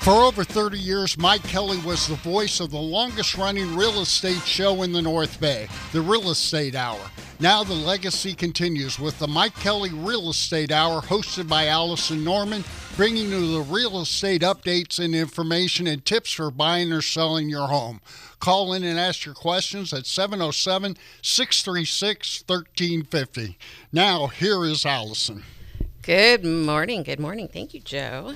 For over 30 years, Mike Kelly was the voice of the longest-running real estate show in the North Bay, the Real Estate Hour. Now the legacy continues with the Mike Kelly Real Estate Hour, hosted by Allison Norman, bringing you the real estate updates and information and tips for buying or selling your home. Call in and ask your questions at 707-636-1350. Now, here is Allison. Good morning. Good morning. Thank you, Joe.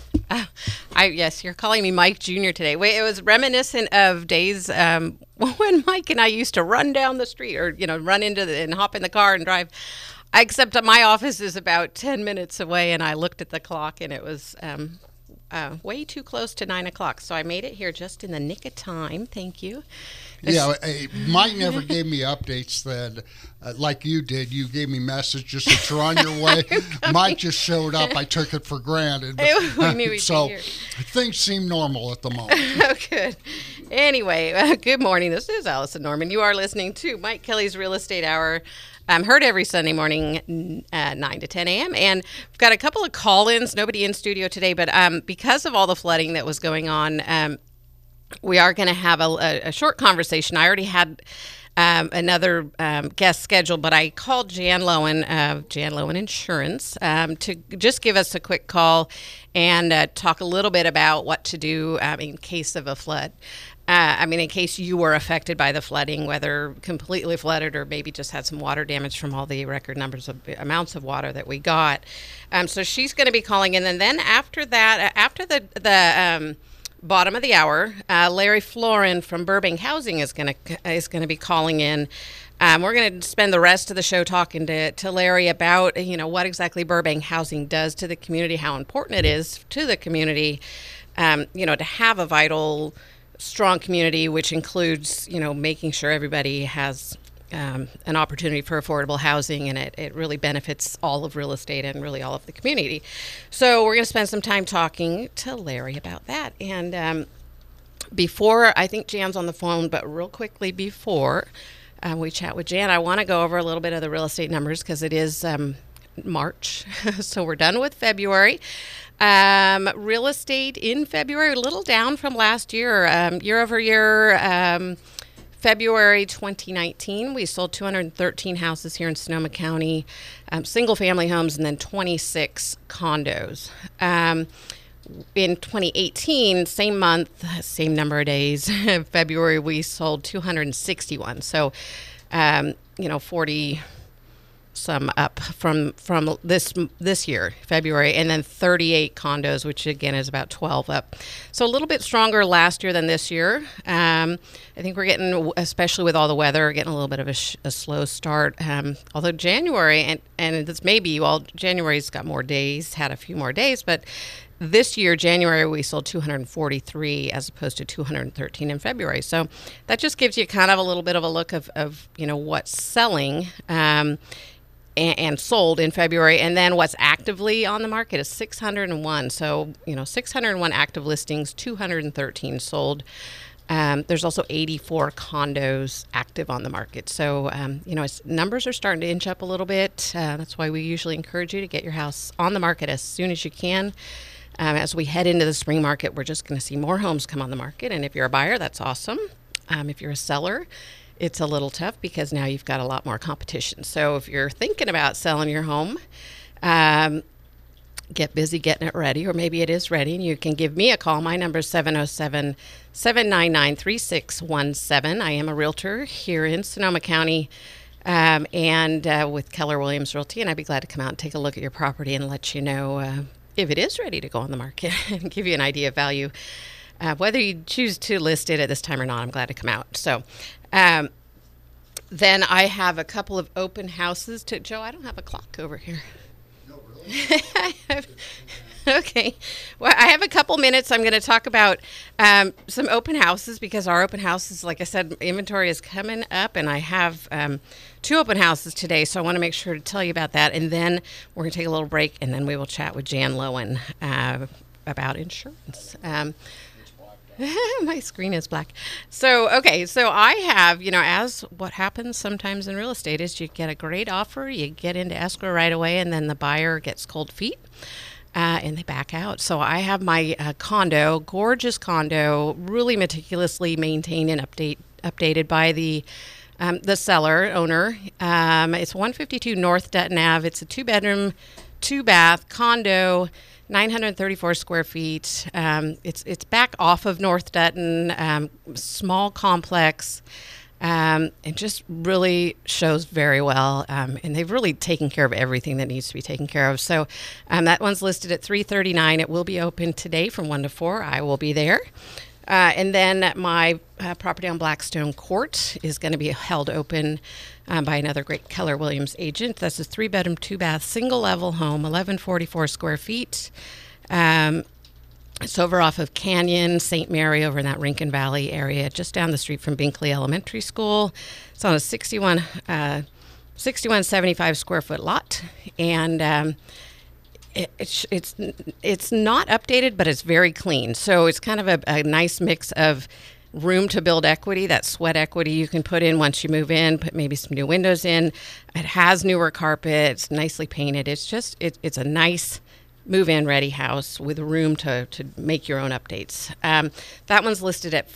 Yes, you're calling me Mike Jr. today. Wait, it was reminiscent of days when Mike and I used to run down the street or, run and hop in the car and drive. Except that my office is about 10 minutes away, and I looked at the clock, and it was way too close to 9 o'clock. So I made it here just in the nick of time. Thank you. Yeah, Mike never gave me updates then like you did. You gave me messages that you're on your way. Mike just showed up. I took it for granted. We knew he'd so be here. Things seem normal at the moment. Oh, good. Anyway, good morning. This is Allison Norman. You are listening to Mike Kelly's Real Estate Hour. Heard every Sunday morning at 9 to 10 a.m. And we've got a couple of call-ins. Nobody in studio today, but because of all the flooding that was going on, we are going to have a short conversation. I already had another guest scheduled, but I called Jan Lowen of Jan Lowen Insurance to just give us a quick call and talk a little bit about what to do in case of a flood. In case you were affected by the flooding, whether completely flooded or maybe just had some water damage from all the record amounts of water that we got. So she's going to be calling in. And then after that, after the bottom of the hour, Larry Florin from Burbank Housing is going to be calling in. We're going to spend the rest of the show talking to Larry about what exactly Burbank Housing does to the community, how important it is to the community, to have a vital, strong community, which includes making sure everybody has an opportunity for affordable housing, and it really benefits all of real estate and really all of the community. So we're going to spend some time talking to Larry about that. And before, I think Jan's on the phone, but real quickly before we chat with Jan, I want to go over a little bit of the real estate numbers because it is March. So we're done with February. Real estate in February, a little down from last year, year over year. February 2019, we sold 213 houses here in Sonoma County, single-family homes, and then 26 condos. In 2018, same month, same number of days, February, we sold 261. So, 40 some up from this year, February, and then 38 condos, which again is about 12 up. So a little bit stronger last year than this year. I think we're getting, especially with all the weather, getting a little bit of a slow start. Although January, and this may be, January's got more days, had a few more days, but this year, January, we sold 243 as opposed to 213 in February. So that just gives you kind of a little bit of a look of what's selling and sold in February. And then what's actively on the market is 601. So, 601 active listings, 213 sold. There's also 84 condos active on the market. So, numbers are starting to inch up a little bit. That's why we usually encourage you to get your house on the market as soon as you can. As we head into the spring market, we're just going to see more homes come on the market. And if you're a buyer, that's awesome. If you're a seller, it's a little tough because now you've got a lot more competition. So if you're thinking about selling your home, get busy getting it ready, or maybe it is ready, and you can give me a call. My number is 707-799-3617. I am a realtor here in Sonoma County and with Keller Williams Realty, and I'd be glad to come out and take a look at your property and let you know if it is ready to go on the market and give you an idea of value. Whether you choose to list it at this time or not, I'm glad to come out. So then I have a couple of open houses to Joe. I don't have a clock over here. No, really? Okay. Well, I have a couple minutes. I'm going to talk about some open houses because our open houses, like I said, inventory is coming up, and I have 2 open houses today, so I want to make sure to tell you about that. And then we're going to take a little break, and then we will chat with Jan Lowen about insurance. My screen is black. So I have, as what happens sometimes in real estate is you get a great offer, you get into escrow right away, and then the buyer gets cold feet. and they back out. So I have my condo, gorgeous condo, really meticulously maintained and updated by the seller owner. It's 152 North Dutton Ave. It's a 2-bedroom, 2-bath condo, 934 square feet. It's back off of North Dutton, small complex. It just really shows very well, and they've really taken care of everything that needs to be taken care of. So that one's listed at $339. It will be open today from 1 to 4. I will be there. And then my property on Blackstone Court is going to be held open by another great Keller Williams agent. That's a 3-bedroom, 2-bath, single-level home, 1144 square feet. It's over off of Canyon, St. Mary, over in that Rincon Valley area, just down the street from Binkley Elementary School. It's on a 6175 square foot lot, and it's not updated, but it's very clean. So it's kind of a nice mix of room to build equity, that sweat equity you can put in once you move in, put maybe some new windows in. It has newer carpet, it's nicely painted. It's just, it's a nice move-in ready house with room to make your own updates. That one's listed at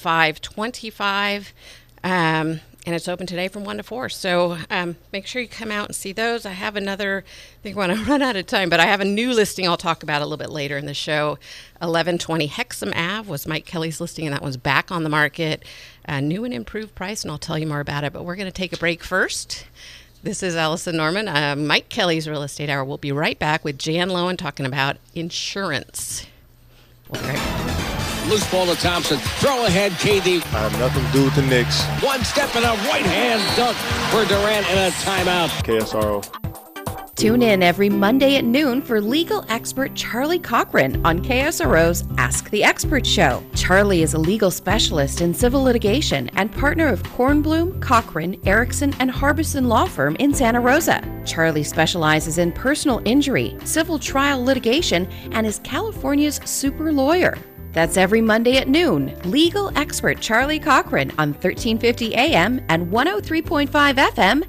$525, and it's open today from 1 to 4. So make sure you come out and see those. I have another, I think we're going to run out of time, but I have a new listing I'll talk about a little bit later in the show. 1120 Hexham Ave was Mike Kelly's listing, and that one's back on the market. New and improved price, and I'll tell you more about it. But we're going to take a break first. This is Allison Norman, Mike Kelly's Real Estate Hour. We'll be right back with Jan Lowen talking about insurance. We'll be right back. Loose ball to Thompson. Throw ahead, KD. I have nothing to do with the Knicks. One step and a right hand dunk for Durant and a timeout. KSRO. Tune in every Monday at noon for legal expert Charlie Cochran on KSRO's Ask the Expert Show. Charlie is a legal specialist in civil litigation and partner of Kornblum, Cochran, Erickson, and Harbison Law Firm in Santa Rosa. Charlie specializes in personal injury, civil trial litigation, and is California's super lawyer. That's every Monday at noon. Legal expert Charlie Cochran on 1350 AM and 103.5 FM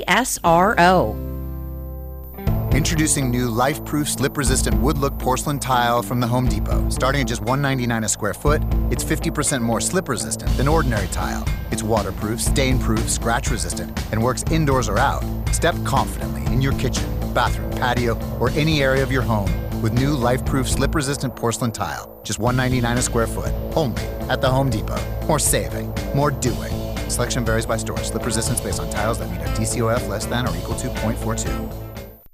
KSRO. Introducing new life-proof, slip-resistant wood-look porcelain tile from the Home Depot. Starting at just $199 a square foot, it's 50% more slip-resistant than ordinary tile. It's waterproof, stain-proof, scratch-resistant, and works indoors or out. Step confidently in your kitchen, bathroom, patio, or any area of your home with new life-proof, slip-resistant porcelain tile. Just $199 a square foot, only at the Home Depot. More saving, more doing. Selection varies by store. Slip resistance based on tiles that meet a DCOF less than or equal to 0.42.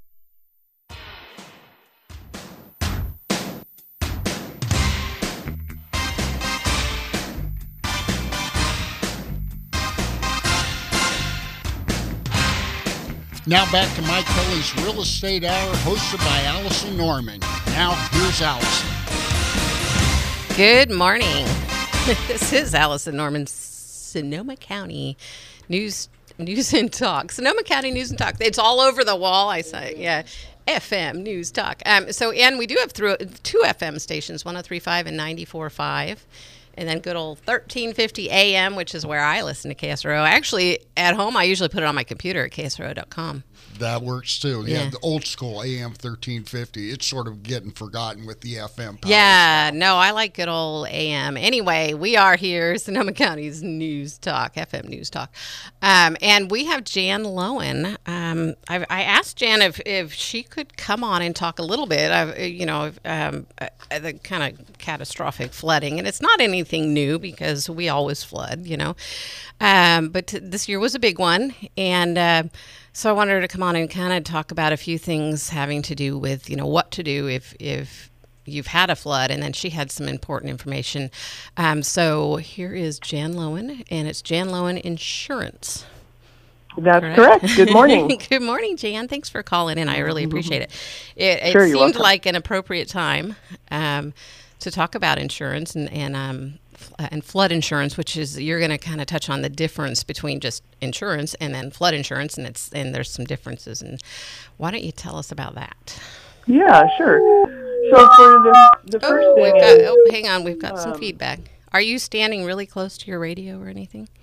Now back to Mike Kelly's Real Estate Hour, hosted by Allison Norman. Now, here's Allison. Good morning. This is Allison Norman, Sonoma County News and Talk. Sonoma County News and Talk. It's all over the wall, I say. Yeah. FM News Talk. And we do have two FM stations, 103.5 and 94.5. And then good old 1350 AM, which is where I listen to KSRO. Actually, at home, I usually put it on my computer at KSRO.com. That works too. Yeah, the old school AM 1350. It's sort of getting forgotten with the FM power. Yeah, no, I like good old AM. Anyway, we are here, Sonoma County's News Talk, FM News Talk. And we have Jan Lowen. I asked Jan if she could come on and talk a little bit of, the kind of catastrophic flooding. And it's not anything new because we always flood, but this year was a big one. And so I wanted her to come on and kind of talk about a few things having to do with, what to do if you've had a flood. And then she had some important information. So here is Jan Lowen, and it's Jan Lowen Insurance. That's correct. Good morning. Good morning, Jan. Thanks for calling in. I really appreciate it. It Sure, seemed like an appropriate time to talk about insurance and flood insurance, which is you're going to kind of touch on the difference between just insurance and then flood insurance, and there's some differences. And why don't you tell us about that? Yeah, sure. So for the first thing, hang on, we've got some feedback. Are you standing really close to your radio or anything?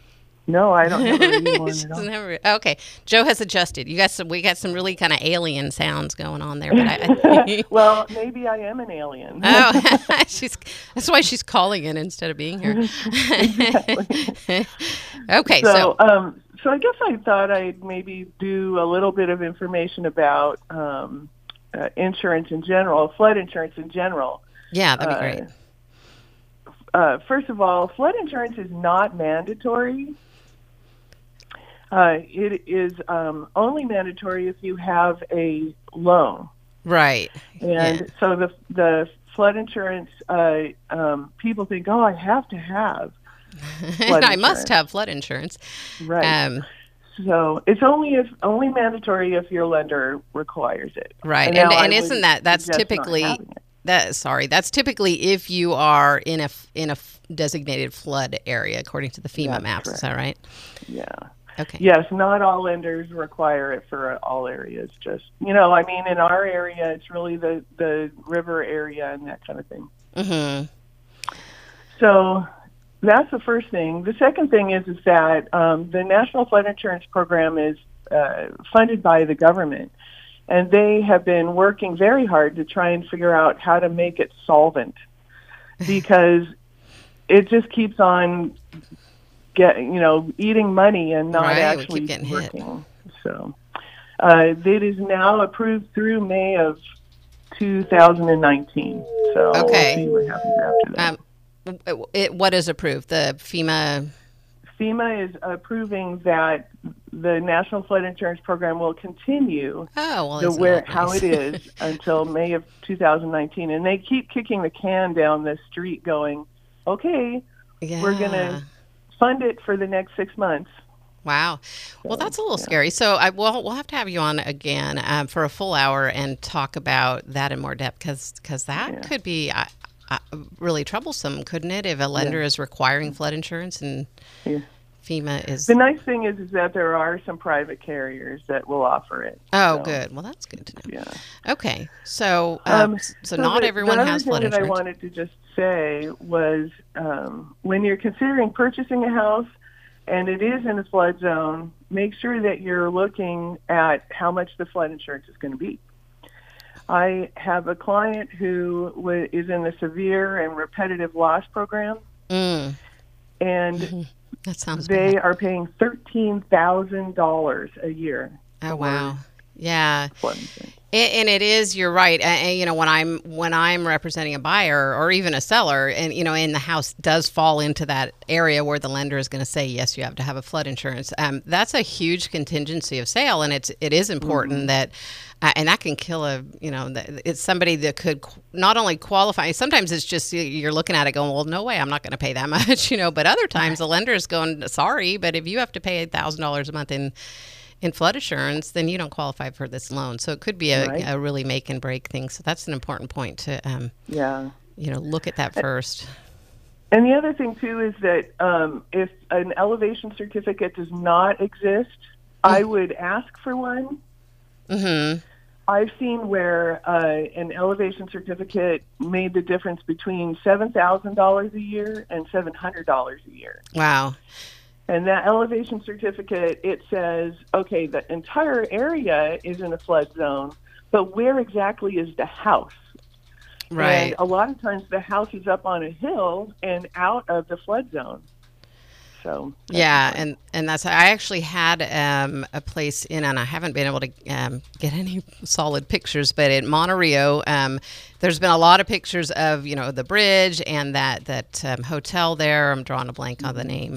No, I don't have a reading one She at all. doesn't have a- okay, Joe has adjusted. We got some really kind of alien sounds going on there. But I Well, maybe I am an alien. oh, that's why she's calling in instead of being here. Okay, So I guess I thought I'd maybe do a little bit of information about insurance in general, flood insurance in general. yeah, that'd be great. First of all, flood insurance is not mandatory. It is only mandatory if you have a loan. Right. And so the flood insurance, people think, oh, I have to have flood I must insurance. have flood insurance. Right. So it's only mandatory if your lender requires it. Right. Now I And would isn't that's suggest not typically having it. that's typically if you are in a designated flood area according to the FEMA That's maps. Is correct. that right? Yeah. Okay. Yes, not all lenders require it for all areas. Just, in our area, it's really the river area and that kind of thing. Mm-hmm. So that's the first thing. The second thing is that the National Flood Insurance Program is funded by the government, and they have been working very hard to try and figure out how to make it solvent, because it just keeps on eating money and not Right, we actually keep getting hit. working. So it is now approved through May of 2019. So Okay. we'll see what happens after that. What is approved? The FEMA. FEMA is approving that the National Flood Insurance Program will continue Oh, well, isn't that how nice? it is until May of 2019. And they keep kicking the can down the street going, okay, Yeah. we're going to fund it for the next 6 months. Wow. Well, that's a little scary. So we'll have to have you on again for a full hour and talk about that in more depth because that could be really troublesome, couldn't it, if a lender is requiring flood insurance and Yeah. FEMA is... The nice thing is that there are some private carriers that will offer it. Oh, So, good. Well, that's good to know. Yeah. Okay. So So not everyone the has other flood thing that I insurance. wanted to just say was when you're considering purchasing a house and it is in a flood zone, make sure that you're looking at how much the flood insurance is going to be. I have a client who is in the severe and repetitive loss program, and That sounds they bad. are paying $13,000 a year. Oh, wow. Yeah. Flood insurance. And it is, you're right. When I'm representing a buyer or even a seller, and and the house does fall into that area where the lender is going to say yes, you have to have a flood insurance. That's a huge contingency of sale, and it is important that, and that can kill it's somebody that could not only qualify. Sometimes it's just you're looking at it going, well, no way, I'm not going to pay that much, But other times the lender is going, sorry, but if you have to pay $1,000 a month in flood insurance, then you don't qualify for this loan. So it could be a really make and break thing. So that's an important point to, look at that first. And the other thing, too, is that if an elevation certificate does not exist, I would ask for one. Mm-hmm. I've seen where an elevation certificate made the difference between $7,000 a year and $700 a year. Wow. And that elevation certificate, it says, okay, the entire area is in a flood zone, but where exactly is the house? Right. And a lot of times the house is up on a hill and out of the flood zone. So and that's, I actually had a place in, and I haven't been able to get any solid pictures, but in Monterey, there's been a lot of pictures of, the bridge and that hotel there. I'm drawing a blank on the name.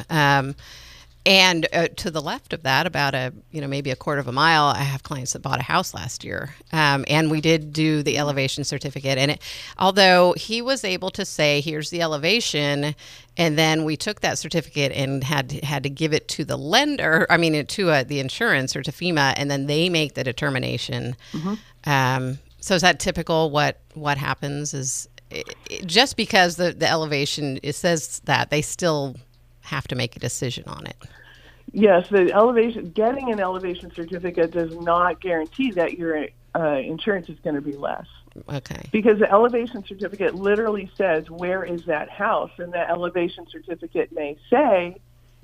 And to the left of that, about maybe a quarter of a mile, I have clients that bought a house last year, and we did do the elevation certificate. And although he was able to say, "Here's the elevation," and then we took that certificate and had to give it to the lender. To the insurance or to FEMA, and then they make the determination. Mm-hmm. So is that typical? What happens is just because the elevation it says that they still have to make a decision on it. Yes, getting an elevation certificate does not guarantee that your insurance is going to be less. Okay. Because the elevation certificate literally says, where is that house? And the elevation certificate may say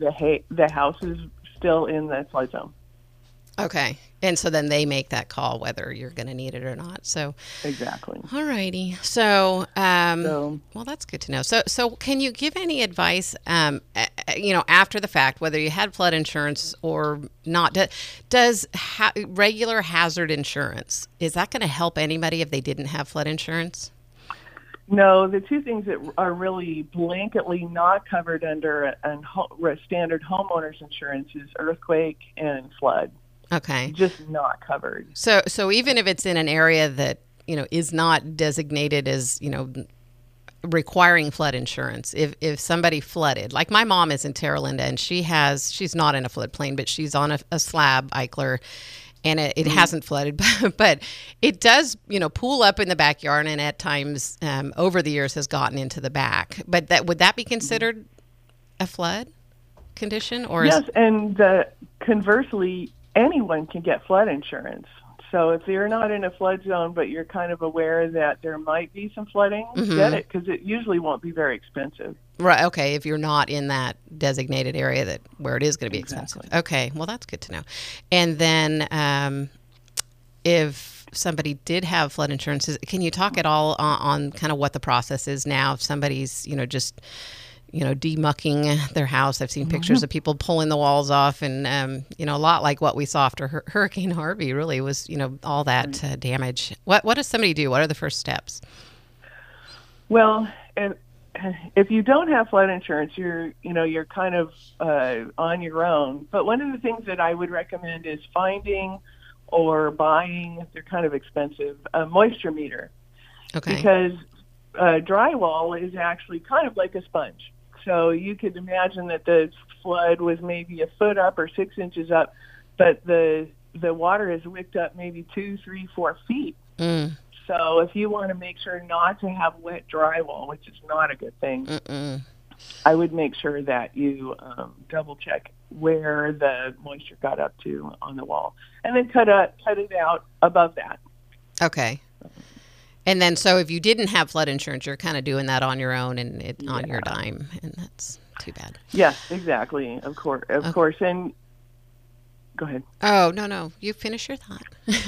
the house is still in the flood zone. Okay. And so then they make that call whether you're going to need it or not. So exactly. All righty. So, well, that's good to know. So can you give any advice, after the fact, whether you had flood insurance or not? Does regular hazard insurance, is that going to help anybody if they didn't have flood insurance? No, the two things that are really blanketly not covered under a standard homeowner's insurance is earthquake and flood. Okay. Just not covered. So even if it's in an area that, is not designated as, requiring flood insurance, if somebody flooded, like my mom is in Terra Linda and she's not in a floodplain, but she's on a slab, Eichler, and it hasn't flooded, but it does, pool up in the backyard and at times over the years has gotten into the back. But would that be considered a flood condition? Or yes, and conversely, anyone can get flood insurance. So if you're not in a flood zone, but you're kind of aware that there might be some flooding, get it, because it usually won't be very expensive. Right. Okay. If you're not in that designated area where it is going to be expensive. Okay. Well, that's good to know. And then if somebody did have flood insurance, can you talk at all on kind of what the process is now? If somebody's, just demucking their house. I've seen pictures of people pulling the walls off and, a lot like what we saw after Hurricane Harvey really was, all that damage. What does somebody do? What are the first steps? Well, if you don't have flood insurance, you're kind of on your own. But one of the things that I would recommend is finding or buying, they're kind of expensive, a moisture meter. Okay. Because drywall is actually kind of like a sponge. So you could imagine that the flood was maybe a foot up or 6 inches up, but the water has wicked up maybe 2, 3, 4 feet. So if you want to make sure not to have wet drywall, which is not a good thing, I would make sure that you double check where the moisture got up to on the wall, and then cut it out above that. Okay. And then, so if you didn't have flood insurance, you're kind of doing that on your own and on your dime, and that's too bad. Yes, exactly. Of course. And go ahead. Oh, no. You finish your thought.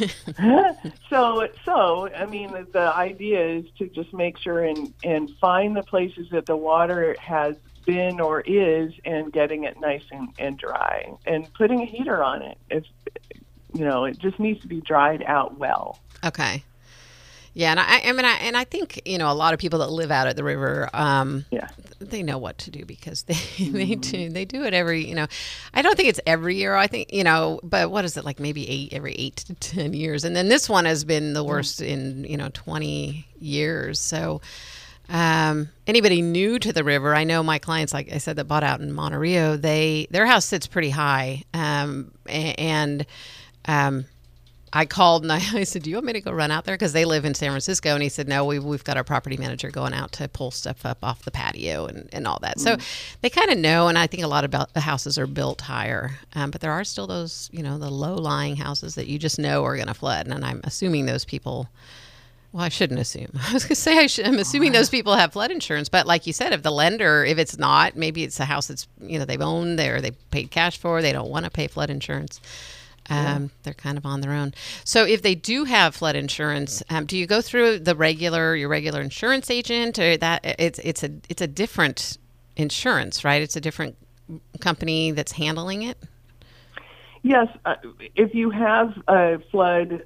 So, I mean, the idea is to just make sure and find the places that the water has been or is and getting it nice and dry and putting a heater on it. It just needs to be dried out well. Okay. Yeah, and I think a lot of people that live out at the river, they know what to do because they do it every I don't think it's every year. I think but what is it, like maybe every 8 to 10 years, and then this one has been the worst in 20 years. So anybody new to the river, I know my clients, like I said, that bought out in Monte Rio, their house sits pretty high, and I called and I said, do you want me to go run out there? Because they live in San Francisco. And he said, no, we've got our property manager going out to pull stuff up off the patio and all that. So they kind of know. And I think a lot of the houses are built higher. But there are still those, the low-lying houses that you just know are going to flood. And I'm assuming those people, well, I shouldn't assume. I was going to say I'm assuming those people have flood insurance. But like you said, if the lender, if it's not, maybe it's a house that's, they've owned there, they paid cash for, they don't want to pay flood insurance. They're kind of on their own. So if they do have flood insurance, do you go through your regular insurance agent, or that it's a different insurance, right? It's a different company that's handling it? Yes. If you have a flood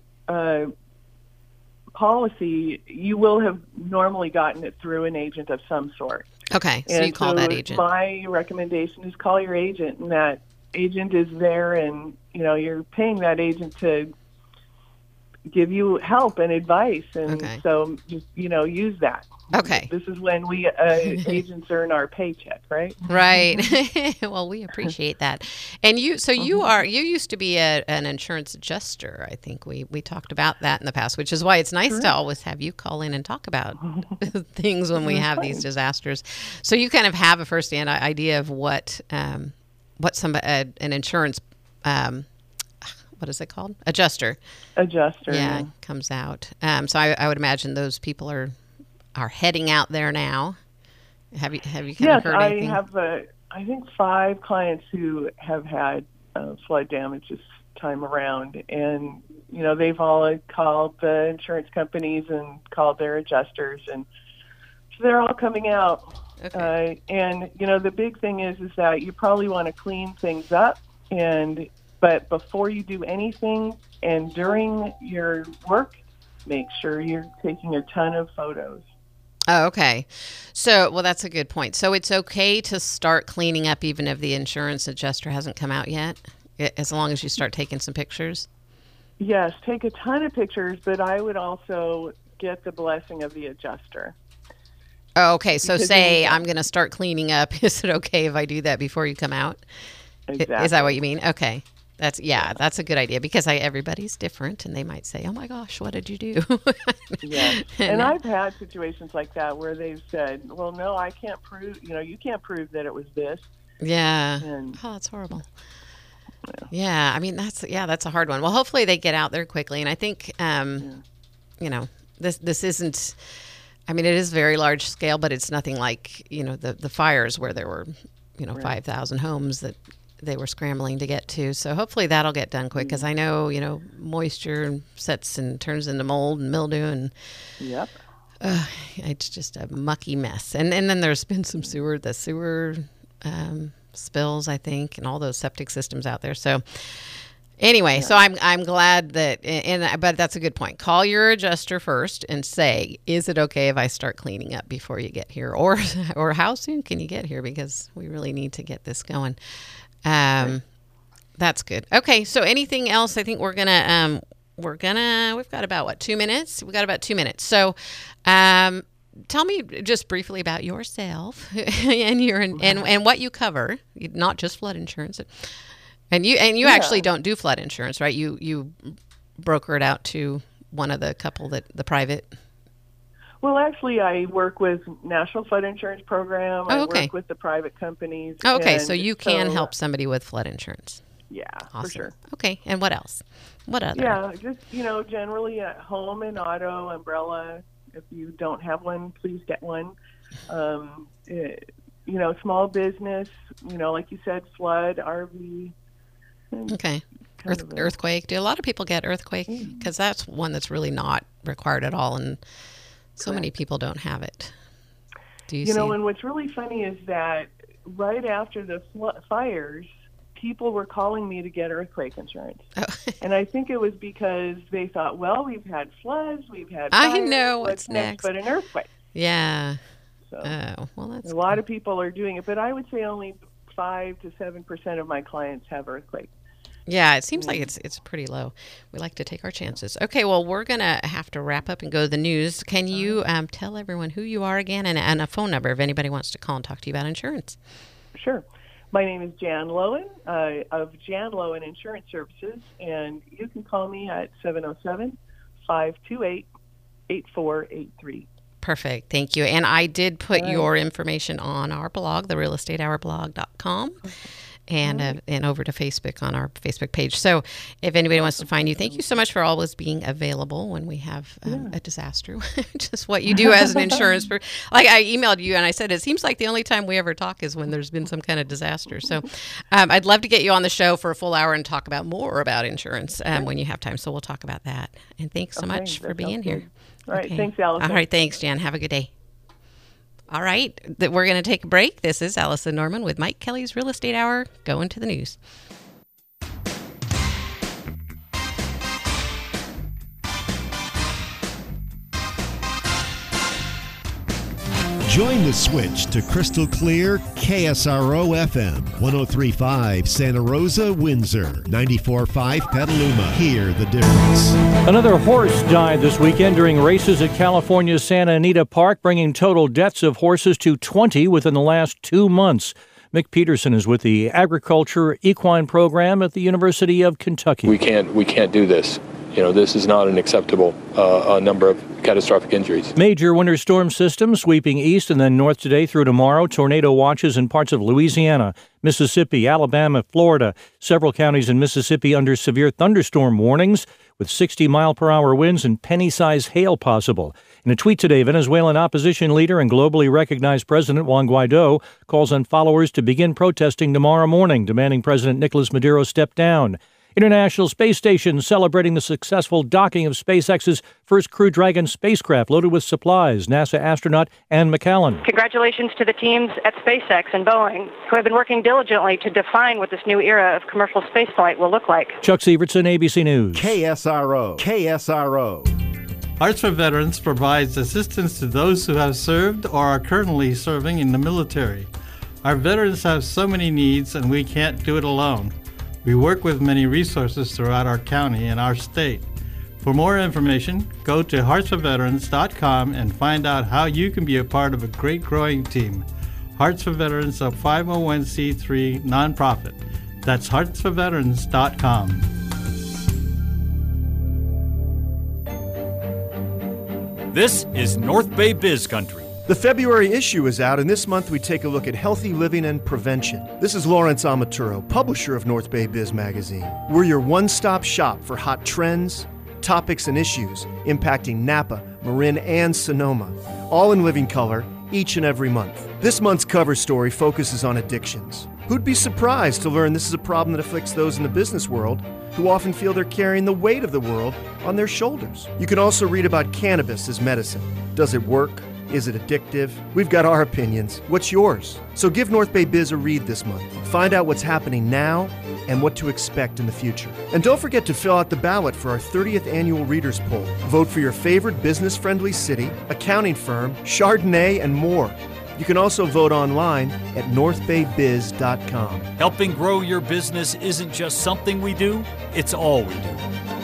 policy, you will have normally gotten it through an agent of some sort. Okay. So you call that agent. My recommendation is call your agent, and that agent is there, and you're paying that agent to give you help and advice, and so just use that. Okay. This is when we agents earn our paycheck, right? Right. Well, we appreciate that. And you used to be an insurance adjuster. I think we talked about that in the past, which is why it's nice to always have you call in and talk about things when we have these disasters. So you kind of have a firsthand idea of what an insurance, what is it called? Adjuster. Yeah, comes out. So I would imagine those people are heading out there now. Have you kind of heard anything? Yes, I think 5 clients who have had flood damage this time around, and they've all called the insurance companies and called their adjusters, and so they're all coming out. Okay. And the big thing is that you probably want to clean things up, but before you do anything and during your work, make sure you're taking a ton of photos. Oh, okay. So, well, that's a good point. So it's okay to start cleaning up even if the insurance adjuster hasn't come out yet, as long as you start taking some pictures? Yes, take a ton of pictures, but I would also get the blessing of the adjuster. Oh, okay. So say I'm going to start cleaning up. Is it okay if I do that before you come out? Exactly. Is that what you mean? Okay. That's a good idea, because everybody's different, and they might say, "Oh my gosh, what did you do?" Yeah, and I've had situations like that where they've said, "Well, no, I can't prove. You can't prove that it was this." Yeah. And, that's horrible. Yeah, I mean that's a hard one. Well, hopefully they get out there quickly, and I think this isn't. I mean, it is very large scale, but it's nothing like the fires where there were 5,000 homes that they were scrambling to get to. So hopefully that'll get done quick, because I know moisture sets and turns into mold and mildew, and yep, it's just a mucky mess. And then there's been some sewer spills, I think, and all those septic systems out there. So anyway, so I'm glad that, but that's a good point. Call your adjuster first and say, is it okay if I start cleaning up before you get here, or how soon can you get here, because we really need to get this going. That's good. Okay, so anything else? I think we've got about 2 minutes. We got about 2 minutes. So, tell me just briefly about yourself and what you cover, not just flood insurance. And you actually don't do flood insurance, right? You broker it out to one of the couple the private. Well, actually, I work with National Flood Insurance Program. Oh, okay. I work with the private companies. Oh, okay, so you can help somebody with flood insurance. Yeah, awesome. For sure. Okay, and what else? What other? Yeah, just, generally at home and auto, umbrella. If you don't have one, please get one. Small business, like you said, flood, RV. Okay. Earthquake. Do a lot of people get earthquake? Because that's one that's really not required at all, and so many people don't have it. Do you see? And what's really funny is that right after the fires, people were calling me to get earthquake insurance. Oh. And I think it was because they thought, well, we've had floods, we've had fires. I know what's next. But an earthquake. Yeah. So that's a lot of people are doing it, but I would say only 5 to 7% of my clients have earthquake. Yeah, it seems like it's pretty low. We like to take our chances. Okay, well, we're going to have to wrap up and go to the news. Can you tell everyone who you are again and a phone number if anybody wants to call and talk to you about insurance? Sure. My name is Jan Lowen of Jan Lowen Insurance Services, and you can call me at 707-528-8483. Perfect. Thank you. And I did put your information on our blog, therealestatehourblog.com. And over to Facebook on our Facebook page. So if anybody wants to find you, thank you so much for always being available when we have a disaster, which is what you do as an insurance person. Like I emailed you and I said, it seems like the only time we ever talk is when there's been some kind of disaster. So I'd love to get you on the show for a full hour and talk about more about insurance when you have time. So we'll talk about that. And thanks so much for being here. All right. Thanks, Allison. All right. Thanks, Jan. Have a good day. All right, we're going to take a break. This is Allison Norman with Mike Kelly's Real Estate Hour. Going to the news. Join the switch to crystal clear KSRO FM, 103.5 Santa Rosa, Windsor, 94.5 Petaluma. Hear the difference. Another horse died this weekend during races at California's Santa Anita Park, bringing total deaths of horses to 20 within the last 2 months. Mick Peterson is with the Agriculture Equine Program at the University of Kentucky. We can't do this. This is not an acceptable number of catastrophic injuries. Major winter storm system sweeping east and then north today through tomorrow. Tornado watches in parts of Louisiana, Mississippi, Alabama, Florida. Several counties in Mississippi under severe thunderstorm warnings. with 60-mile-per-hour winds and penny-sized hail possible. In a tweet today, Venezuelan opposition leader and globally recognized President Juan Guaido calls on followers to begin protesting tomorrow morning, demanding President Nicolas Maduro step down. International Space Station celebrating the successful docking of SpaceX's first Crew Dragon spacecraft loaded with supplies. NASA astronaut Anne McCallan. Congratulations to the teams at SpaceX and Boeing, who have been working diligently to define what this new era of commercial spaceflight will look like. Chuck Sievertson, ABC News. KSRO. Hearts for Veterans provides assistance to those who have served or are currently serving in the military. Our veterans have so many needs, and we can't do it alone. We work with many resources throughout our county and our state. For more information, go to heartsforveterans.com and find out how you can be a part of a great growing team. Hearts for Veterans, a 501c3 nonprofit. That's heartsforveterans.com. This is North Bay Biz Country. The February issue is out, and this month we take a look at healthy living and prevention. This is Lawrence Amaturo, publisher of North Bay Biz Magazine. We're your one-stop shop for hot trends, topics, and issues impacting Napa, Marin, and Sonoma, all in living color, each and every month. This month's cover story focuses on addictions. Who'd be surprised to learn this is a problem that afflicts those in the business world who often feel they're carrying the weight of the world on their shoulders? You can also read about cannabis as medicine. Does it work? Is it addictive? We've got our opinions. What's yours? So give North Bay Biz a read this month. Find out what's happening now and what to expect in the future. And don't forget to fill out the ballot for our 30th annual Readers Poll. Vote for your favorite business-friendly city, accounting firm, Chardonnay, and more. You can also vote online at northbaybiz.com. Helping grow your business isn't just something we do, it's all we do.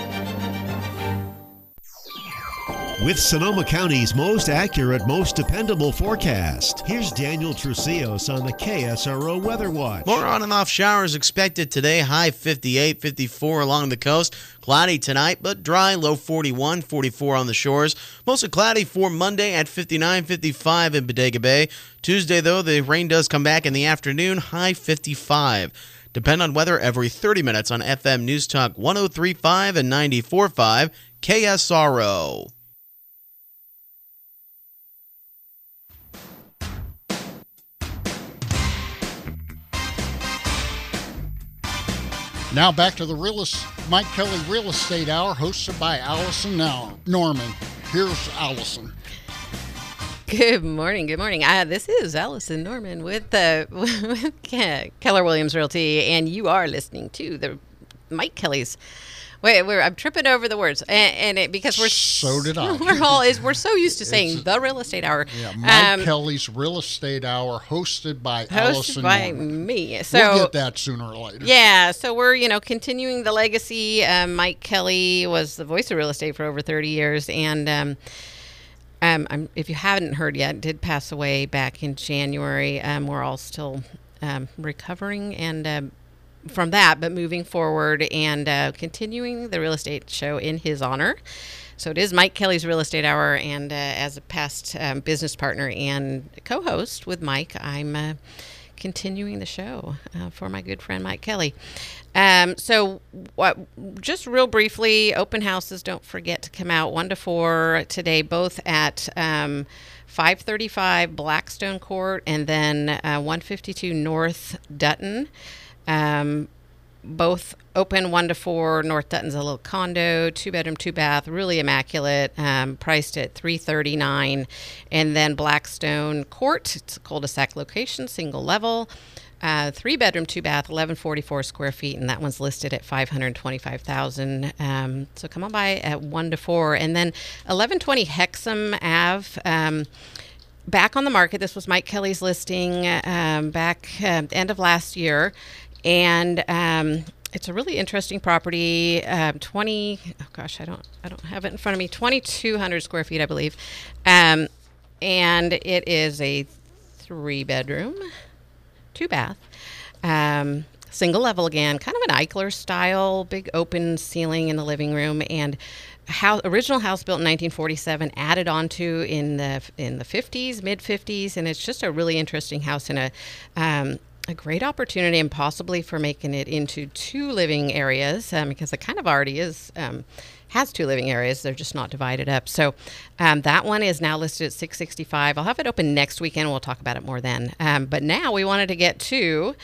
With Sonoma County's most accurate, most dependable forecast, here's Daniel Trucios on the KSRO Weather Watch. More on and off showers expected today, high 58, 54 along the coast. Cloudy tonight, but dry, low 41, 44 on the shores. Mostly cloudy for Monday at 59, 55 in Bodega Bay. Tuesday, though, the rain does come back in the afternoon, high 55. Depend on weather every 30 minutes on FM News Talk 103.5 and 94.5 KSRO. Now back to the Mike Kelly Real Estate Hour, hosted by Allison Norman. Here's Allison. Good morning. Good morning. This is Allison Norman with Keller Williams Realty, and you are listening to the Mike Kelly's. I'm tripping over the words, because we're so did I. We're so used to saying the Real Estate Hour. Yeah, Mike Kelly's Real Estate Hour, hosted by Allison Norman. Me. So we'll get that sooner or later. Yeah, so we're continuing the legacy. Mike Kelly was the voice of real estate for over 30 years, and if you haven't heard yet, did pass away back in January. We're all still recovering and. From that, but moving forward and continuing the real estate show in his honor. So it is Mike Kelly's Real Estate Hour, and as a past business partner and co-host with Mike, I'm continuing the show for my good friend Mike Kelly. Just real briefly, open houses, don't forget to come out 1 to 4 today, both at 535 Blackstone Court and then 152 North Dutton. Both open 1 to 4. North Dutton's a little condo, 2-bedroom, 2-bath, really immaculate, priced at $339. And then Blackstone Court, it's a cul-de-sac location, single level, 3-bedroom, 2-bath, 1144 square feet, and that one's listed at $525,000. So come on by at 1 to 4. And then 1120 Hexham Ave. Back on the market. This was Mike Kelly's listing back end of last year. And it's a really interesting property. I don't have it in front of me. 2,200 square feet, I believe. And it is a 3-bedroom, 2-bath, single level again, kind of an Eichler style, big open ceiling in the living room, and original house built in 1947, added onto in the 50s, mid 50s, and it's just a really interesting house in a a great opportunity, and possibly for making it into 2 living areas, because it kind of already is. Has 2 living areas. They're just not divided up. So that one is now listed at $665. I'll have it open next weekend. We'll talk about it more then. But now we wanted to get to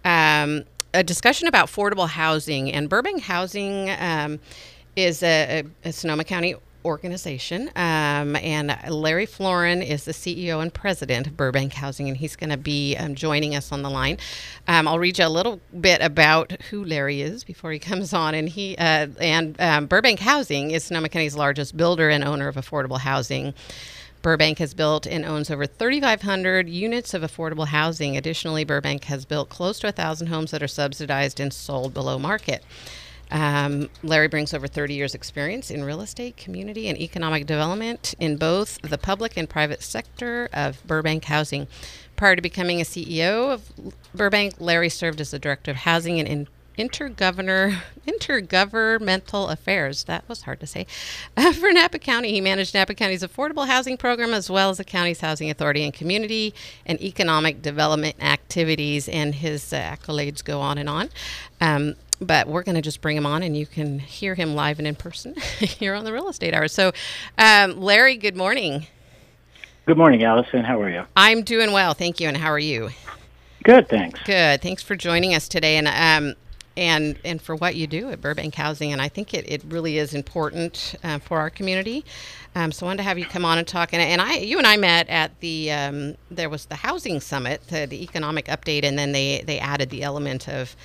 a discussion about affordable housing. And Burbank Housing is a Sonoma County organization, and Larry Florin is the CEO and president of Burbank Housing, and he's going to be joining us on the line. I'll read you a little bit about who Larry is before he comes on. And Burbank Housing is Sonoma County's largest builder and owner of affordable housing. Burbank has built and owns over 3,500 units of affordable housing. Additionally, Burbank has built close to 1,000 homes that are subsidized and sold below market. Larry brings over 30 years experience in real estate, community, and economic development in both the public and private sector of Burbank Housing. Prior to becoming a CEO of Burbank, Larry served as the Director of Housing and Intergovernmental Affairs. That was hard to say. For Napa County, he managed Napa County's affordable housing program as well as the county's housing authority and community and economic development activities, and his accolades go on and on. But we're going to just bring him on, and you can hear him live and in person here on the Real Estate Hour. So, Larry, good morning. Good morning, Allison. How are you? I'm doing well, thank you. And how are you? Good, thanks. Good. Thanks for joining us today, and for what you do at Burbank Housing. And I think it really is important for our community. So I wanted to have you come on and talk. And you and I met at the there was the housing summit, the economic update, and then they added the element of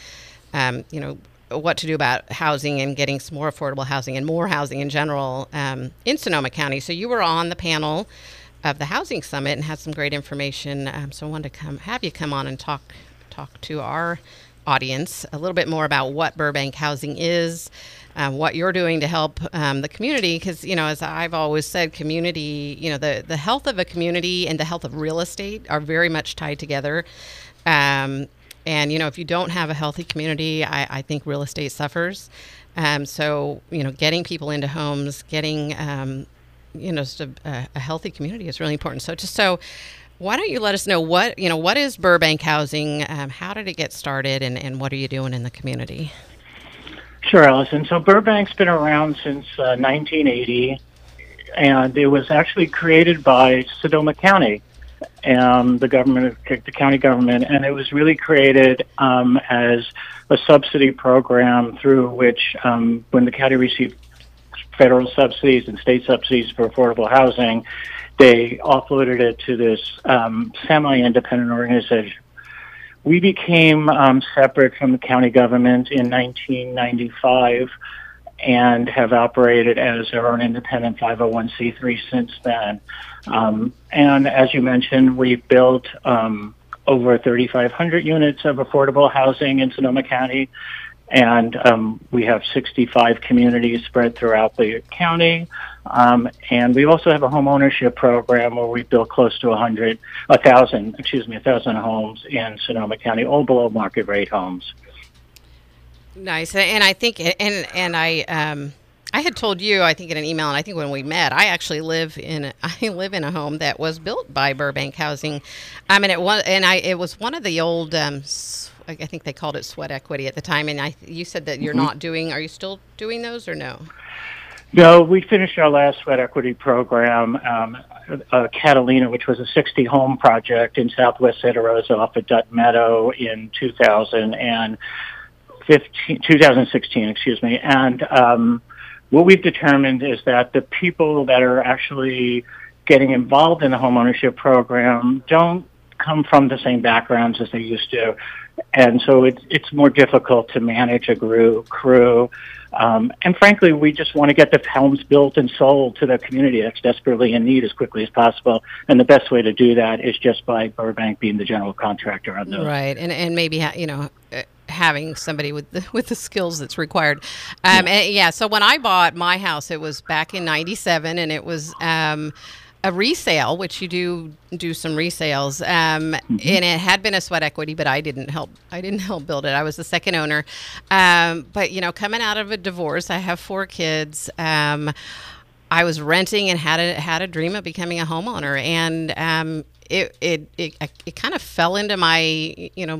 what to do about housing and getting some more affordable housing and more housing in general in Sonoma County. So you were on the panel of the housing summit and had some great information. So I wanted to have you come on and talk to our audience a little bit more about what Burbank Housing is, what you're doing to help the community. Because, as I've always said, community, the health of a community and the health of real estate are very much tied together. And, if you don't have a healthy community, I think real estate suffers. So, getting people into homes, getting, just a healthy community is really important. So why don't you let us know what is Burbank Housing? How did it get started, and what are you doing in the community? Sure, Allison. So Burbank's been around since 1980, and it was actually created by Sonoma County. The county government, and it was really created as a subsidy program through which, when the county received federal subsidies and state subsidies for affordable housing, they offloaded it to this semi-independent organization. We became separate from the county government in 1995 and have operated as our own independent 501c3 since then. And as you mentioned, we've built over 3,500 units of affordable housing in Sonoma County, and we have 65 communities spread throughout the county. And we also have a home ownership program where we built close to 1,000 homes in Sonoma County, all below market rate homes. Nice. And I think, and I had told you, I think in an email, and I think when we met, I actually live in a home that was built by Burbank Housing. It was one of the old, I think they called it sweat equity at the time. And you said that you're not doing, are you still doing those or no? No, we finished our last sweat equity program, Catalina, which was a 60-home project in southwest Santa Rosa off of Dutton Meadow in 2016, and what we've determined is that the people that are actually getting involved in the homeownership program don't come from the same backgrounds as they used to, and so it's more difficult to manage a crew. And frankly, we just want to get the homes built and sold to the community that's desperately in need as quickly as possible. And the best way to do that is just by Burbank being the general contractor on those. Right, and maybe having somebody with the skills that's required. So when I bought my house, it was back in '97, and it was a resale, which you do some resales, and it had been a sweat equity, but I didn't help build it. I was the second owner, but coming out of a divorce, I have 4 kids. I was renting and had a dream of becoming a homeowner, and it kind of fell into my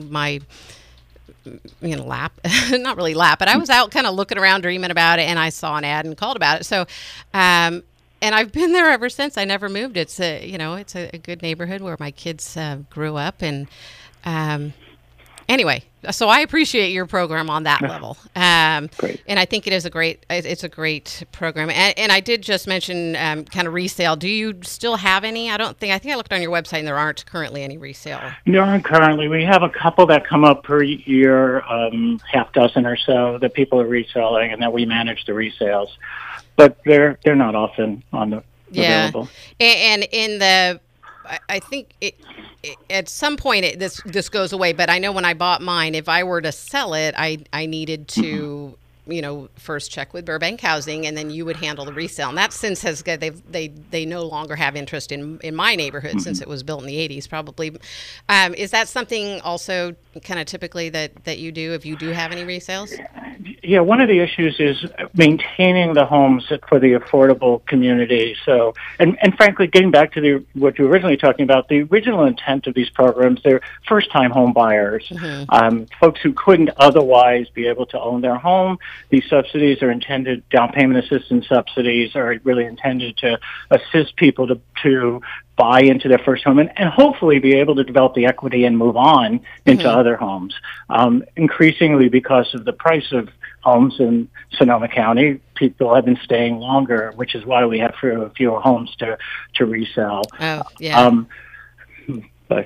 lap, not really lap, but I was out kind of looking around, dreaming about it, and I saw an ad and called about it. So, and I've been there ever since. I never moved. It's a good neighborhood where my kids grew up, and anyway, so I appreciate your program on that level. Great. And I think it's a great program. And I did just mention kind of resale. Do you still have any? I think I looked on your website and there aren't currently any resale. There aren't currently. We have a couple that come up per year, half dozen or so that people are reselling, and that we manage the resales. But they're not often on the available. And in the, I think at some point this goes away. But I know when I bought mine, if I were to sell it, I needed to first check with Burbank Housing, and then you would handle the resale. And that since has they no longer have interest in my neighborhood since it was built in the 80s probably. Is that something also kind of typically that you do if you do have any resales? Yeah, one of the issues is maintaining the homes for the affordable community. So, and frankly, getting back to what you were originally talking about, the original intent of these programs, they're first-time home buyers, folks who couldn't otherwise be able to own their home. These subsidies are intended, down payment assistance subsidies are really intended to assist people to buy into their first home and hopefully be able to develop the equity and move on into other homes. Increasingly, because of the price of homes in Sonoma County, people have been staying longer, which is why we have fewer homes to resell. Oh, yeah. But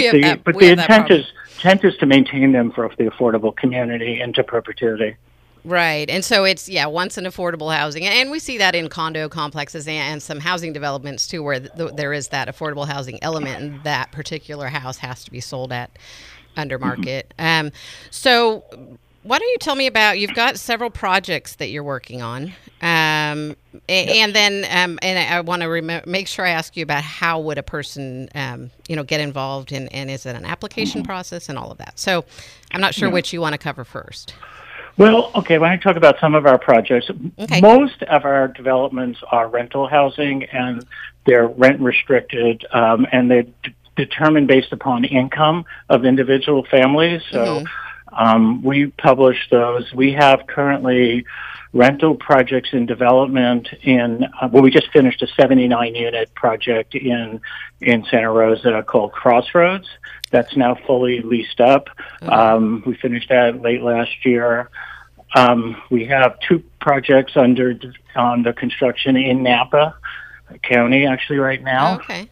the intent is to maintain them for the affordable community into perpetuity. Right. And so it's, once an affordable housing. And we see that in condo complexes and some housing developments, too, where there is that affordable housing element, and that particular house has to be sold at under market. So why don't you tell me about, you've got several projects that you're working on. And then and I want to make sure I ask you about how would a person, get involved in, and is it an application process and all of that. So I'm not sure which you want to cover first. Well, okay, when I talk about some of our projects, most of our developments are rental housing, and they're rent restricted, and they're determined based upon income of individual families. So we publish those. We have currently rental projects in development we just finished a 79-unit project in Santa Rosa called Crossroads. That's now fully leased up. We finished that late last year. We have two projects under construction in Napa County, actually, right now. Okay.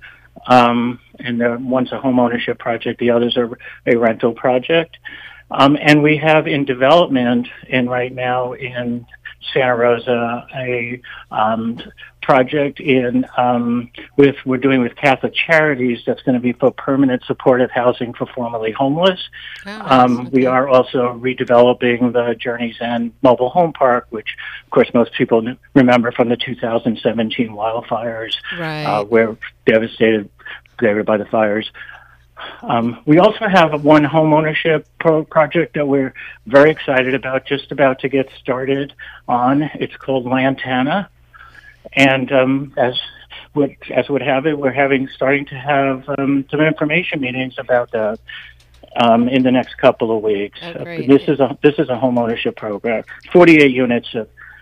And one's a home ownership project. The other's a rental project. And we have in development right now in Santa Rosa a project we're doing with Catholic Charities that's going to be for permanent supportive housing for formerly homeless. We are also redeveloping the Journey's End Mobile Home Park, which of course most people remember from the 2017 wildfires, where devastated by the fires. We also have one home ownership project that we're very excited about, just about to get started on. It's called Lantana. And as would have it, we're starting to have some information meetings about that in the next couple of weeks. This is a home ownership program, 48 units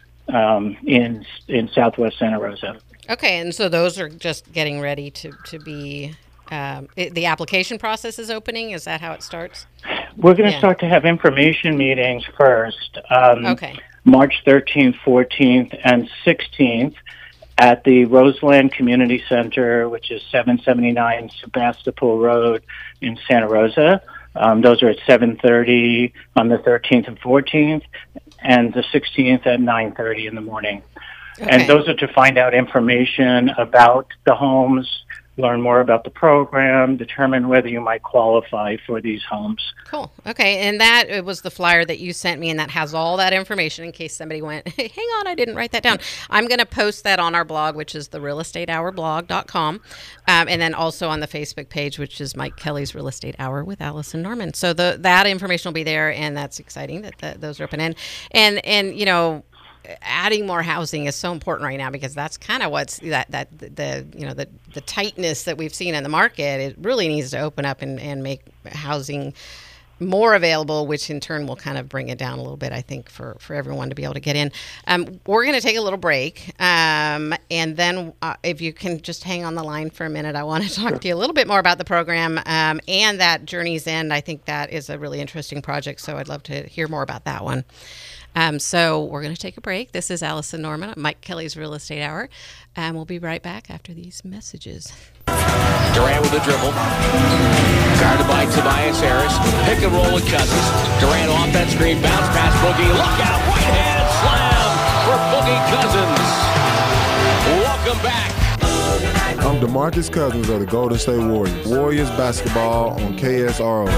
in Southwest Santa Rosa. Okay, and so those are just getting ready to be. The application process is opening. Is that how it starts? We're going to start to have information meetings first. March 13th, 14th, and 16th at the Roseland Community Center, which is 779 Sebastopol Road in Santa Rosa. Those are at 7:30 on the 13th and 14th, and the 16th at 9:30 in the morning. Okay. And those are to find out information about the homes, learn more about the program, determine whether you might qualify for these homes. Cool. Okay, and it was the flyer that you sent me, and that has all that information in case somebody went, hey, hang on, I didn't write that down. I'm going to post that on our blog, which is therealestatehourblog.com, and then also on the Facebook page, which is Mike Kelly's Real Estate Hour with Allison Norman. So that information will be there, and that's exciting that those are open. And adding more housing is so important right now, because that's kind of what's the tightness that we've seen in the market. It really needs to open up and make housing more available, which in turn will kind of bring it down a little bit, I think, for everyone to be able to get in. We're going to take a little break, and then if you can just hang on the line for a minute, I want to talk to you a little bit more about the program and that Journey's End. I think that is a really interesting project, so I'd love to hear more about that one. So we're going to take a break. This is Allison Norman at Mike Kelly's Real Estate Hour, and we'll be right back after these messages. Durant with the dribble. Guarded by Tobias Harris. Pick and roll with Cousins. Durant off that screen. Bounce pass Boogie. Look out. Right hand slam for Boogie Cousins. Welcome back. I'm DeMarcus Cousins of the Golden State Warriors. Warriors basketball on KSRO.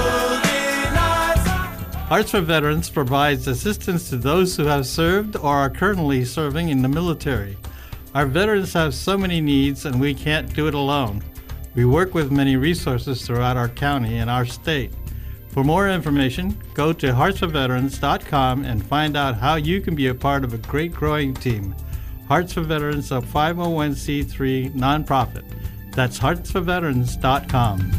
Hearts for Veterans provides assistance to those who have served or are currently serving in the military. Our veterans have so many needs, and we can't do it alone. We work with many resources throughout our county and our state. For more information, go to heartsforveterans.com and find out how you can be a part of a great growing team. Hearts for Veterans, a 501c3 nonprofit. That's heartsforveterans.com.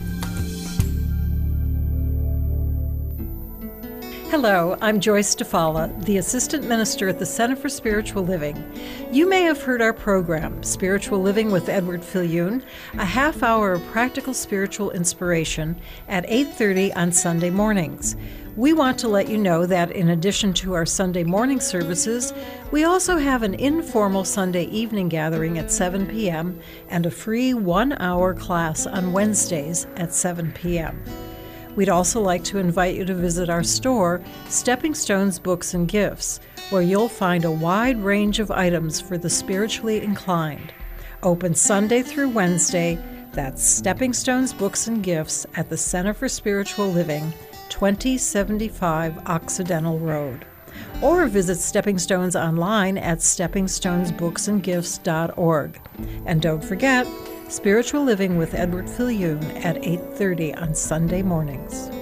Hello, I'm Joyce DeFala, the Assistant Minister at the Center for Spiritual Living. You may have heard our program, Spiritual Living with Edward Fillion, a half hour of practical spiritual inspiration at 8:30 on Sunday mornings. We want to let you know that in addition to our Sunday morning services, we also have an informal Sunday evening gathering at 7 p.m. and a free 1-hour class on Wednesdays at 7 p.m. We'd also like to invite you to visit our store, Stepping Stones Books and Gifts, where you'll find a wide range of items for the spiritually inclined. Open Sunday through Wednesday, that's Stepping Stones Books and Gifts at the Center for Spiritual Living, 2075 Occidental Road. Or visit Stepping Stones online at steppingstonesbooksandgifts.org. And don't forget, Spiritual Living with Edward Fillion at 8:30 on Sunday mornings.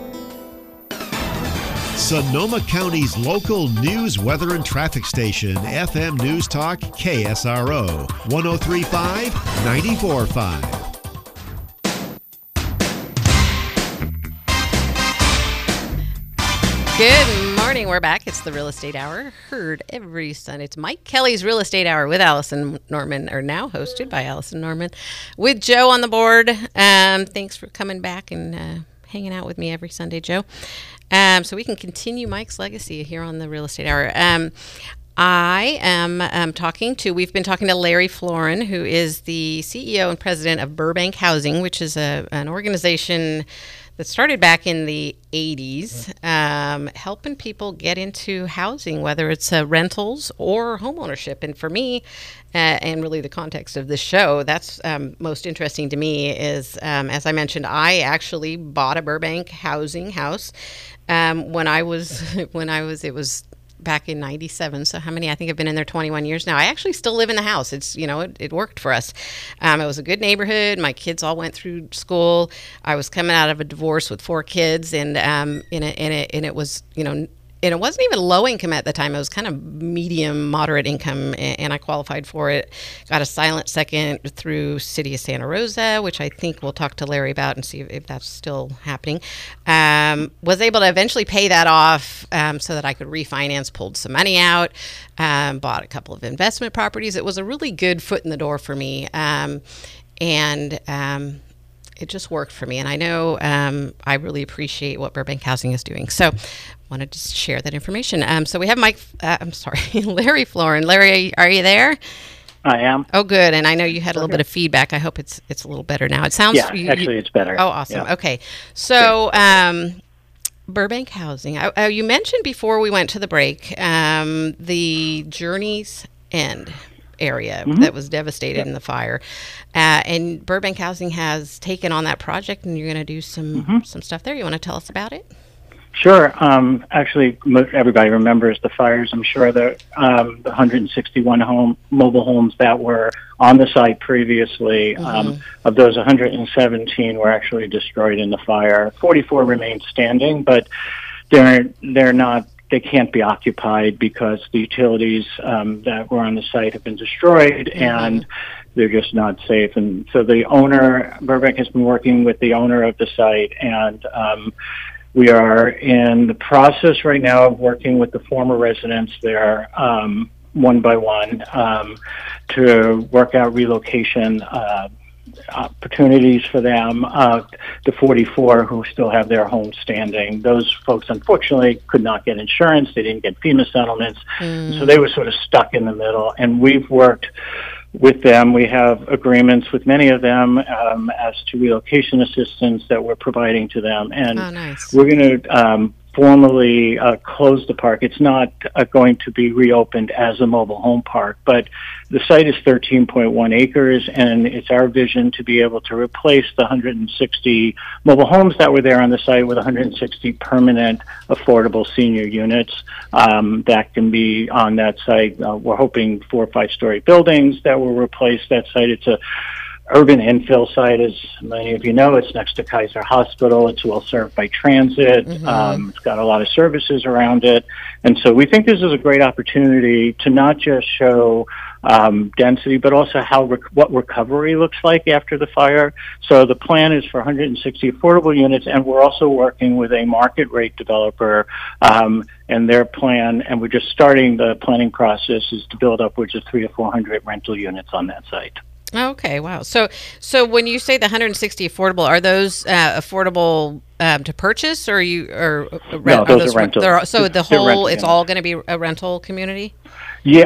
Sonoma County's local news, weather, and traffic station, FM News Talk KSRO, 103.5, 94.5. Good morning. We're back. It's the Real Estate Hour, heard every Sunday. It's Mike Kelly's Real Estate Hour with Allison Norman, or now hosted by Allison Norman, with Joe on the board. Thanks for coming back and hanging out with me every Sunday, Joe. So we can continue Mike's legacy here on the Real Estate Hour. I am we've been talking to Larry Florin, who is the CEO and president of Burbank Housing, which is an organization that started back in the 80s, helping people get into housing, whether it's rentals or home ownership. And for me, and really the context of this show, that's most interesting to me is, as I mentioned, I actually bought a Burbank housing house when I was it was back in 97. So how many? I think I've been in there 21 years now. I actually still live in the house. It's, it worked for us. It was a good neighborhood. My kids all went through school. I was coming out of a divorce with 4 kids, and it was, and it wasn't even low income at the time. It was kind of medium, moderate income, and I qualified for it. Got a silent second through City of Santa Rosa, which I think we'll talk to Larry about and see if that's still happening. Was able to eventually pay that off so that I could refinance, pulled some money out, bought a couple of investment properties. It was a really good foot in the door for me. It just worked for me. And I know I really appreciate what Burbank Housing is doing. So wanted to share that information. So we have Larry Florin. Larry, are you there? I am. Oh, good. And I know you had a little bit of feedback. I hope it's a little better now. It sounds... Yeah, actually it's better. Oh, awesome. Yeah. Okay. So Burbank Housing. You mentioned before we went to the break the Journey's End area that was devastated in the fire. And Burbank Housing has taken on that project, and you're going to do some stuff there. You want to tell us about it? Sure. Actually, everybody remembers the fires. I'm sure the 161 mobile homes that were on the site previously, of those 117 were actually destroyed in the fire. 44 remain standing, but they're not they can't be occupied because the utilities that were on the site have been destroyed, and they're just not safe. And so the owner, Burbank, has been working with the owner of the site, and we are in the process right now of working with the former residents there, one by one, to work out relocation opportunities for them. The 44 who still have their homes standing, those folks unfortunately could not get insurance. They didn't get FEMA settlements, so they were sort of stuck in the middle. And we've worked with them. We have agreements with many of them as to relocation assistance that we're providing to them. And we're going to formally close the park. It's not going to be reopened as a mobile home park, but the site is 13.1 acres, and it's our vision to be able to replace the 160 mobile homes that were there on the site with 160 permanent affordable senior units that can be on that site. We're hoping 4 or 5-story buildings that will replace that site. It's a urban infill site, as many of you know. It's next to Kaiser Hospital. It's well served by transit. It's got a lot of services around it. And so we think this is a great opportunity to not just show density, but also what recovery looks like after the fire. So the plan is for 160 affordable units, and we're also working with a market rate developer, and their plan, and we're just starting the planning process, is to build upwards of 300 to 400 rental units on that site. Okay, wow. So when you say the 160 affordable, are those affordable to purchase, or no, those are rental? So the whole, it's all going to be a rental community? Yeah,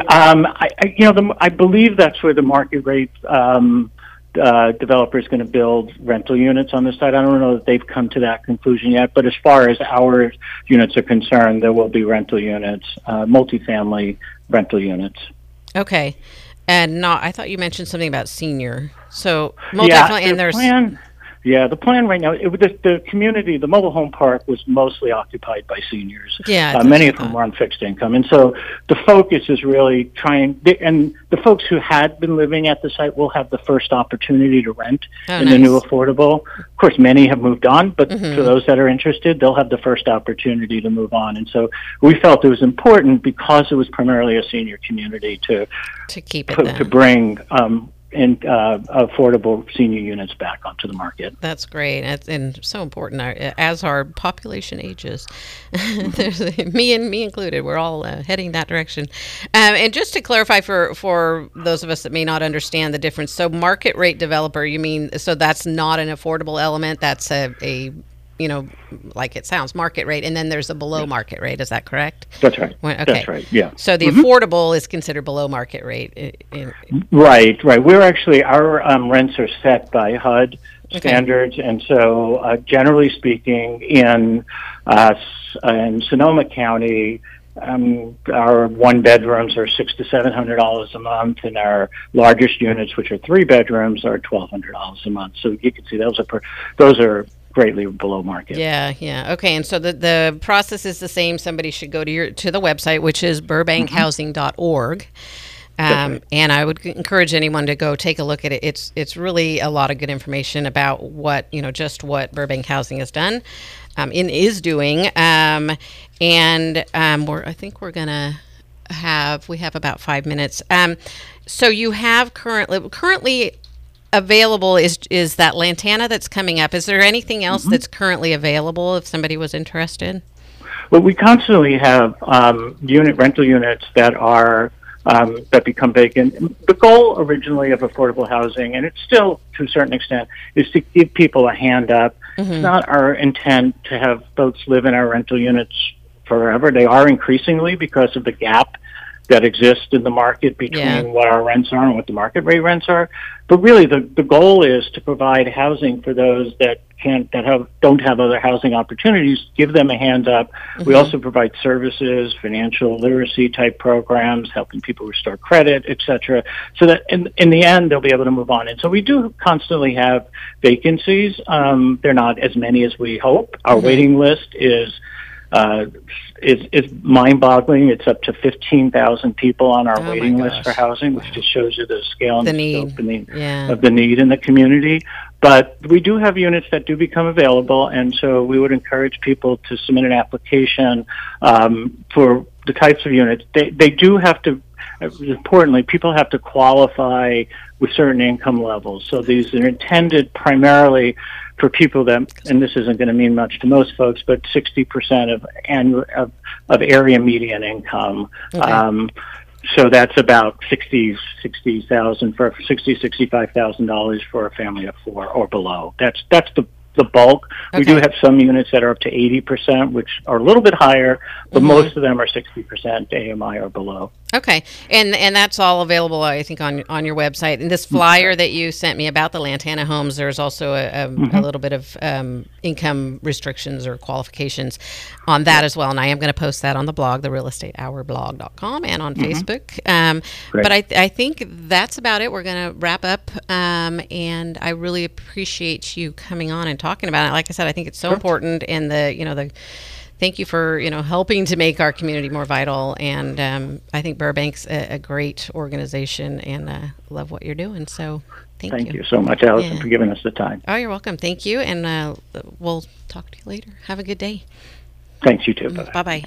I believe that's where the market rate developer is going to build rental units on this site. I don't know that they've come to that conclusion yet, but as far as our units are concerned, there will be rental units, multifamily rental units. Okay. And I thought you mentioned something about senior. So multifamily, and there's the plan right now. The community, the mobile home park, was mostly occupied by seniors. Yeah, many of them were on fixed income, and so the focus is really and the folks who had been living at the site will have the first opportunity to rent in the new affordable. Of course, many have moved on, but for those that are interested, they'll have the first opportunity to move on. And so we felt it was important, because it was primarily a senior community, to keep it to bring affordable senior units back onto the market. That's great, and so important as our population ages. me included, we're all heading that direction. And just to clarify for those of us that may not understand the difference, so market rate developer, you mean, so that's not an affordable element, that's a like it sounds, market rate, and then there's a below market rate. Is that correct? That's right. Okay. That's right. Yeah. So the affordable is considered below market rate. Right. We're actually, our rents are set by HUD standards, and so generally speaking, in Sonoma County, our 1-bedrooms are $600 to $700 a month, and our largest units, which are 3 bedrooms, are $1,200 a month. So you can see those are greatly below market. Yeah. Okay, and so the process is the same. Somebody should go to the website, which is burbankhousing.org. And I would encourage anyone to go take a look at it. It's really a lot of good information about what Burbank Housing has done, is doing, I think we're gonna we have about 5 minutes. So you have currently available is that Lantana that's coming up. Is there anything else that's currently available if somebody was interested? Well, we constantly have rental units that are that become vacant. The goal originally of affordable housing, and it's still to a certain extent, is to give people a hand up. It's not our intent to have folks live in our rental units forever. They are increasingly, because of the gap that exists in the market between what our rents are and what the market rate rents are. But really, the goal is to provide housing for those that don't have other housing opportunities. Give them a hand up. We also provide services, financial literacy type programs, helping people restore credit, etc. So that in the end they'll be able to move on. And so we do constantly have vacancies. They're not as many as we hope. Our waiting list is mind-boggling. It's up to 15,000 people on our waiting list for housing, which just shows you the scale and the scope of the need in the community. But we do have units that do become available, and so we would encourage people to submit an application for the types of units. They do have to, importantly, people have to qualify with certain income levels. So these are intended primarily for people that, and this isn't going to mean much to most folks, but 60% of area median income. Okay. So that's about $65,000 for a family of 4 or below. That's the bulk. Okay. We do have some units that are up to 80%, which are a little bit higher, but most of them are 60% AMI or below. Okay, and that's all available, I think, on your website. And this flyer that you sent me about the Lantana homes, there's also a little bit of income restrictions or qualifications on that as well. And I am going to post that on the blog, therealestatehourblog.com, and on Facebook. But I think that's about it. We're going to wrap up, and I really appreciate you coming on and talking about it. Like I said, I think it's so important, and thank you for helping to make our community more vital, and I think Burbank's a great organization, and love what you're doing. So thank you so much, Allison, for giving us the time. Oh, you're welcome. Thank you, and we'll talk to you later. Have a good day. Thanks, you too. Bye-bye.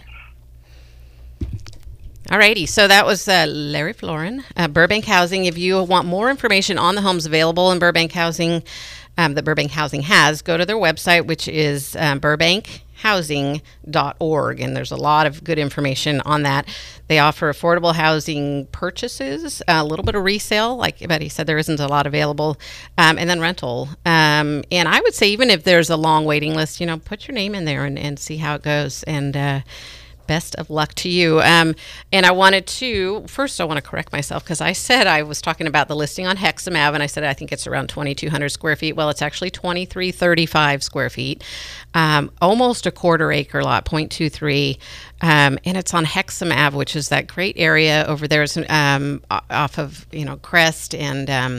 Alrighty, so that was Larry Florin, Burbank Housing. If you want more information on the homes available in Burbank Housing, that Burbank Housing has, go to their website, which is burbankhousing.org, and there's a lot of good information on that. They offer affordable housing purchases, a little bit of resale, like Betty said, there isn't a lot available, and then rental. And I would say, even if there's a long waiting list, put your name in there and see how it goes. And best of luck to you. And I want to correct myself, because I said I was talking about the listing on Hexham Ave, and I said I think it's around 2,200 square feet. Well, it's actually 2,335 square feet, almost a quarter acre lot, 0.23, and it's on Hexham Ave, which is that great area over there, off of Crest and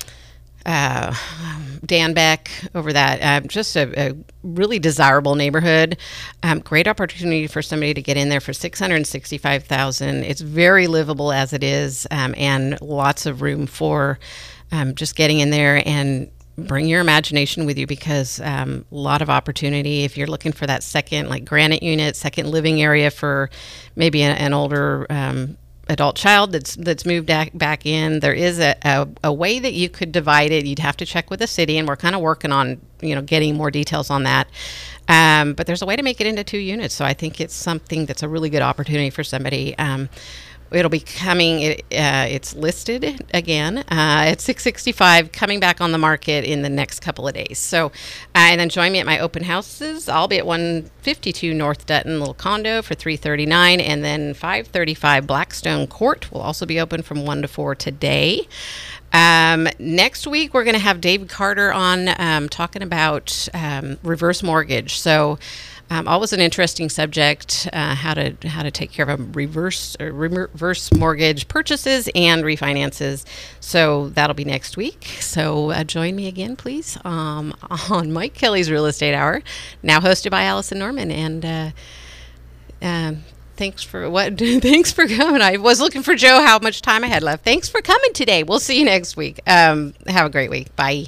Danbeck over that. Just a really desirable neighborhood. Great opportunity for somebody to get in there for $665,000. It's very livable as it is, and lots of room for just getting in there and bring your imagination with you, because a lot of opportunity if you're looking for that second, like granite unit, second living area for maybe an older adult child that's moved back in. There is a way that you could divide it. You'd have to check with the city, and we're kind of working on getting more details on that. But there's a way to make it into 2 units, so I think it's something that's a really good opportunity for somebody. It'll be coming. It's listed again at $665, coming back on the market in the next couple of days. So, and then join me at my open houses. I'll be at 152 North Dutton, little condo, for $339, and then 535 Blackstone Court will also be open from 1 to 4 today. Next week we're going to have Dave Carter on talking about reverse mortgage. So. Always an interesting subject, how to take care of reverse mortgage purchases and refinances. So that'll be next week. So join me again, please, on Mike Kelly's Real Estate Hour, now hosted by Allison Norman. And thanks for coming. I was looking for Joe, how much time I had left. Thanks for coming today. We'll see you next week. Have a great week. Bye.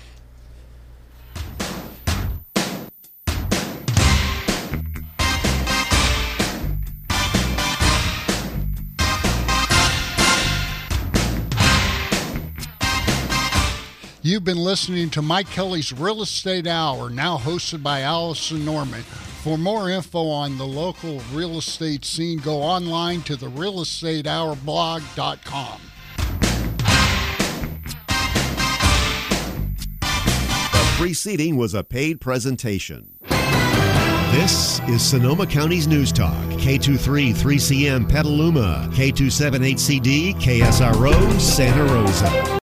You've been listening to Mike Kelly's Real Estate Hour, now hosted by Allison Norman. For more info on the local real estate scene, go online to therealestatehourblog.com. The preceding was a paid presentation. This is Sonoma County's News Talk, K23 3CM Petaluma, K278CD, KSRO Santa Rosa.